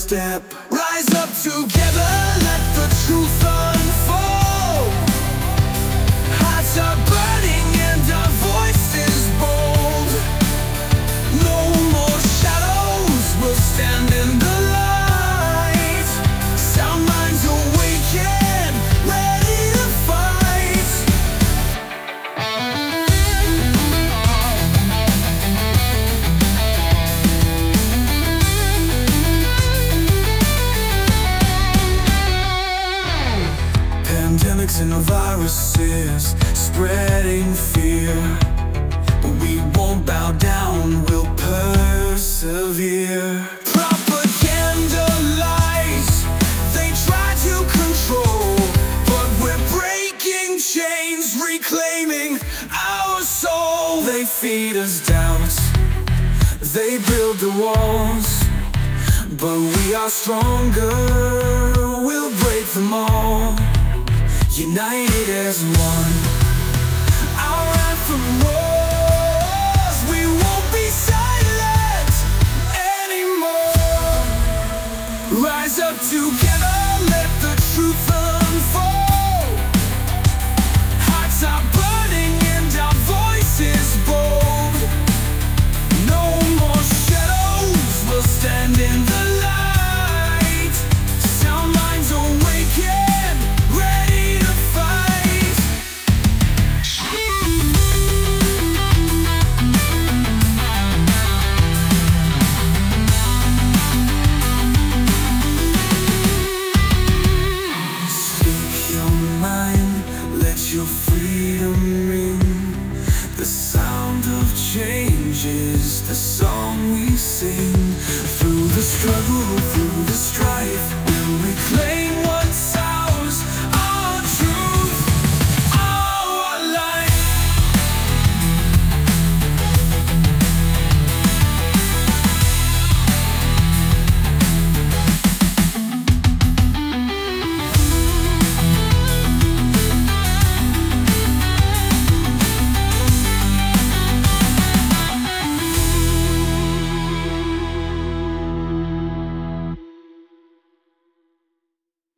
step. Rise up together, let the truth unfold. Hearts are burning and our voices bold. No more shadows, we'll stand in the light. Sound minds awaken, ready to fight. Pandemics and viruses spreading fear, but we won't bow down, we'll persevere. Propaganda lies, they try to control, but we're breaking chains, reclaiming our soul. They feed us doubts, they build the walls, but we are stronger, we'll break them all. United as one, our anthem roars. We won't be silent anymore. Rise up together.